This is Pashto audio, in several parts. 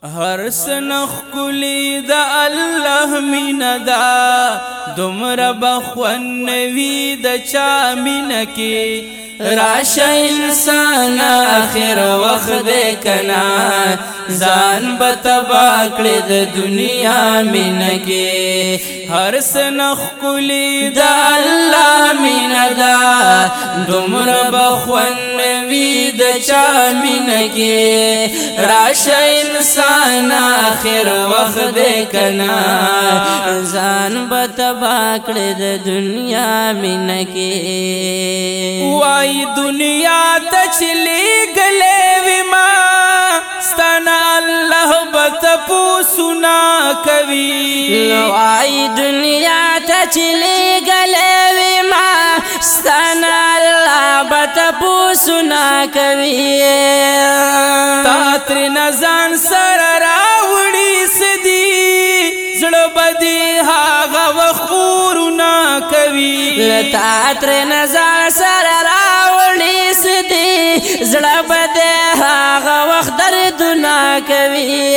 هر سنخ کلی دا الله مینا دا دمر بخون نوی دا چا مینا کی راش انسان آخر وقت کنا زان بتبا کړی د دنیا مینا کی هر سنخ کلی دا الله مینا دا دمر بخون نوی دا چا مینا کی راش انسان آخر وقت کنا زان بتبا کړی د دنیا مینا کی وای دنیا ته چلی گلے وما ستنا الله بتپو سنا کوي وای دنیا ته چلی گلے وما ستنا الله بتپو سنا کوي تا تر نزان سر راوړي سدي زړه بدی هاغه وخورنا کوي تا تر نزان سر راوړي سدي زړه بدی هاغه وخت دردنا کوي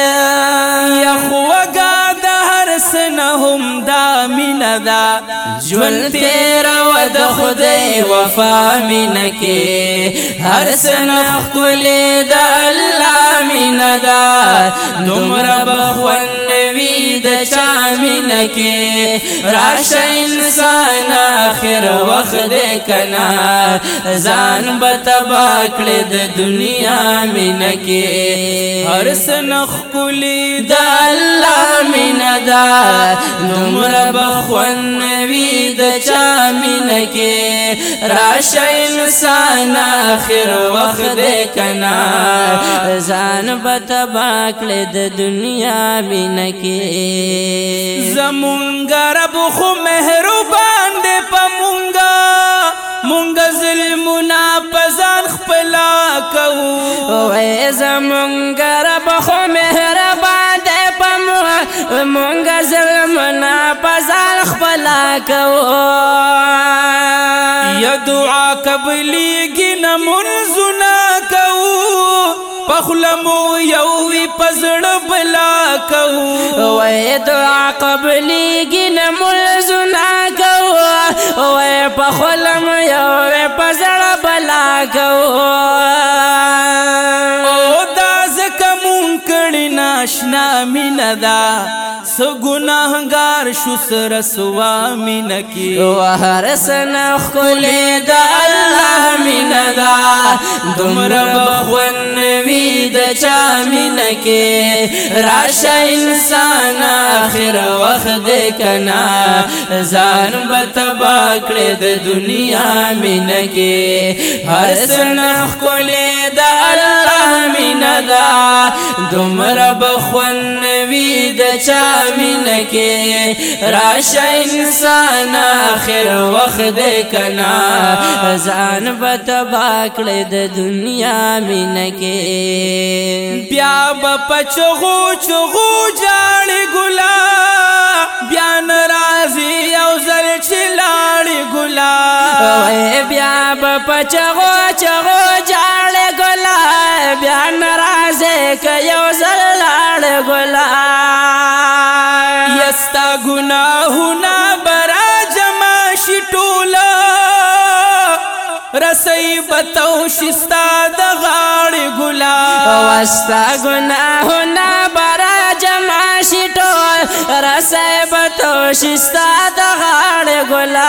یا خوګه د هر سنهم دا مینا دا ژوند تیرا و د خدای وفا مینا کې هر سنه خپل د الله مینا دا دومره بخون نوی د چا مینا کې راشه انسان آخر وخت کنا ځان بتبا کړی د دنیا مینا کې هر سنه خپل د الله مینا دا دومره بخون نوی د چا مینا کې راشه انسان آخر وخت کنا ځان بتبا کړی د دنیا مینا کې زمونږ رب خو مهربان دی په مونږ ظلمونه په ځان خپلا کوو وای زمونږ رب خو مهربان دی په مونږ ظلمونه په ځان خپلا کوو یا دعا قبلیږي نه منځونه کوو پخلمو یووی پزړه بلا کوو وای دعا قبلیږي نه منځونه کوو وای پخلمو یووی پزړه بلا کوو او دا زکه مونږ کړي ناشنا مینا دا سو گناهگار شو سر سوا مینا کی وهر سنه خلی د الله مینا دا دمر بخون نوی د چا مینا کی راشه انسان آخر وخت کنا ځان بتبا کړی د دنیا مینا کی هر سنه خلی د الله مینا دا دمر بخون نوی د چا مینا کې راشه انسان آخر وخت کنا ځان بتبا کړی د دنیا مینا کې بیا بچغو چغو جاړي ګلا بیا ناراضي او زل چلاړي ګلا وای بیا بچغو چغو جاړي ګلا بیا ناراضي ک یو زل لاړ ګلا یستا گناہونا برا جمع شی ټولا رسی بتو شستا د غاړ ګلا واستا گناہونا برا جمع شی ټول رسی بتو شستا د غاړ ګلا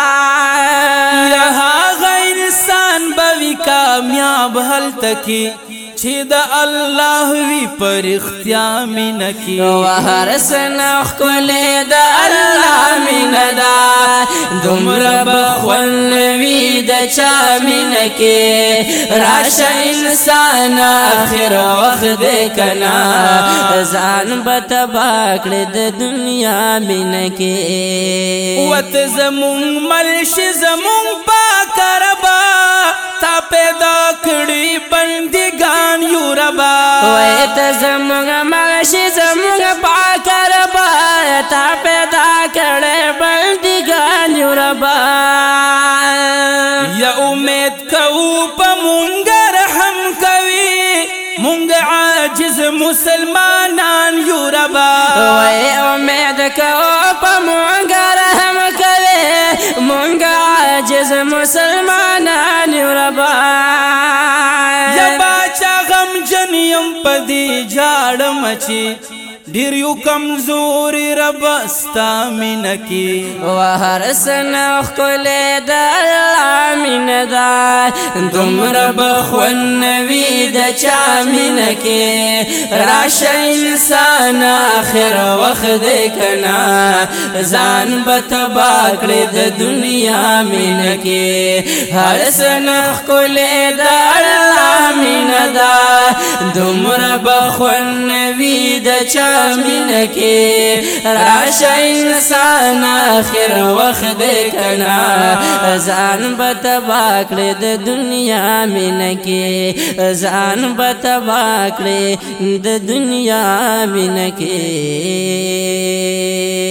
یہاں انسان بوی کامیاب حل تکی چې د الله وی پر اختیار مینا کی وهر سنخ کلی د الله مینا دا دومره بخون وی د چا مینا کی راشه انسان آخر وخت کنا ځان بتبا کړی د دنیا مینا کی وت زمون ملش زمون پاک ربا تا پیدا کړی بندگان یو ربا وای ته زمونږ ملشي زمونږ پاک ربا تا پیدا کړی بندگان یو ربا یا امید کوو په مونږ رحم کوي مونږ عاجز مسلمان مسلمانان یو ربا وی امید کو پا مونگا رحم کوي مونگا عاجز مسلمانان یو ربا یا باچا غم جنیم پدی جاڑ مچی ډیر یو کمزوری رب ستا مینه کې وهر سنخ کلی د الله مینه ده دومره بخون نوي د چا مینه کې راشه انسان آخر وخت دی کنه ځان به تباه کړې د دنیا مینه کې هر سنخ کلی د الله مینه ده دومره بخون نوي د چا مینه کې راشه انسان آخر وخت دی کنه ځان به تباه کړې د دنیا مینه کې ځان به تباه کړې د دنیا مینه کې